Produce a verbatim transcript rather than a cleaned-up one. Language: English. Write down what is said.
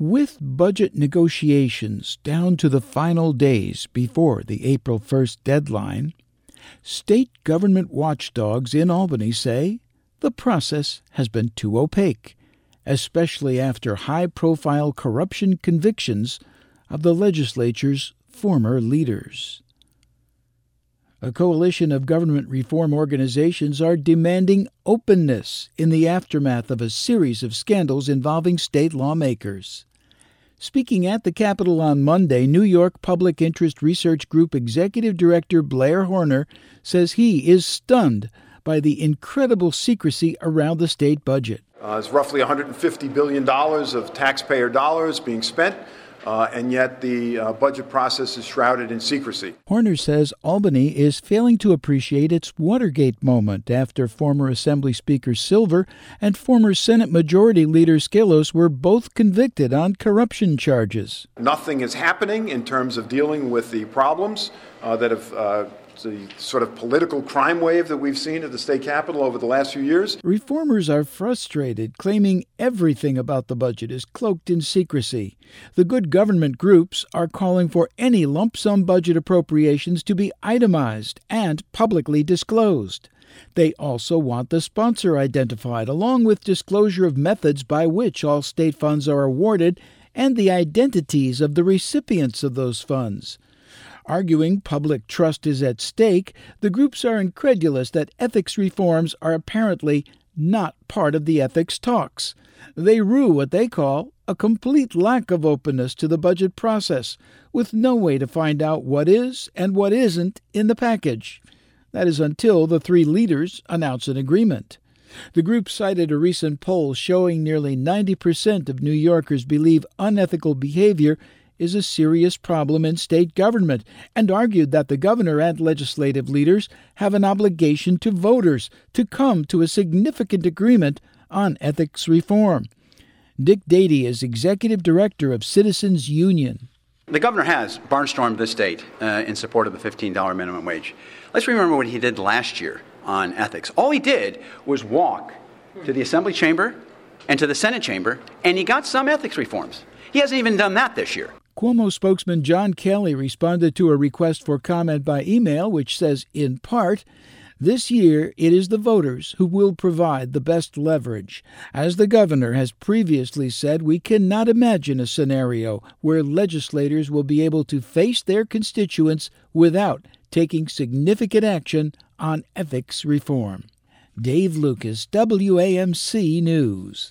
With budget negotiations down to the final days before the April first deadline, state government watchdogs in Albany say the process has been too opaque, especially after high-profile corruption convictions of the legislature's former leaders. A coalition of government reform organizations are demanding openness in the aftermath of a series of scandals involving state lawmakers. Speaking at the Capitol on Monday, New York Public Interest Research Group Executive Director Blair Horner says he is stunned by the incredible secrecy around the state budget. Uh, it's roughly one hundred fifty billion dollars of taxpayer dollars being spent, uh, and yet the uh, budget process is shrouded in secrecy. Horner says Albany is failing to appreciate its Watergate moment after former Assembly Speaker Silver and former Senate Majority Leader Skelos were both convicted on corruption charges. Nothing is happening in terms of dealing with the problems uh, that have uh, the sort of political crime wave that we've seen at the state capitol over the last few years. Reformers are frustrated, claiming everything about the budget is cloaked in secrecy. The good government groups are calling for any lump sum budget appropriations to be itemized and publicly disclosed. They also want the sponsor identified, along with disclosure of methods by which all state funds are awarded and the identities of the recipients of those funds. Arguing public trust is at stake, the groups are incredulous that ethics reforms are apparently not part of the ethics talks. They rue what they call a complete lack of openness to the budget process, with no way to find out what is and what isn't in the package. That is until the three leaders announce an agreement. The group cited a recent poll showing nearly ninety percent of New Yorkers believe unethical behavior is a serious problem in state government, and argued that the governor and legislative leaders have an obligation to voters to come to a significant agreement on ethics reform. Dick Dady is executive director of Citizens Union. The governor has barnstormed the state uh, in support of the fifteen dollars minimum wage. Let's remember what he did last year on ethics. All he did was walk to the Assembly chamber and to the Senate chamber, and he got some ethics reforms. He hasn't even done that this year. Cuomo spokesman John Kelly responded to a request for comment by email, which says, in part, this year it is the voters who will provide the best leverage. As the governor has previously said, we cannot imagine a scenario where legislators will be able to face their constituents without taking significant action on ethics reform. Dave Lucas, W A M C News.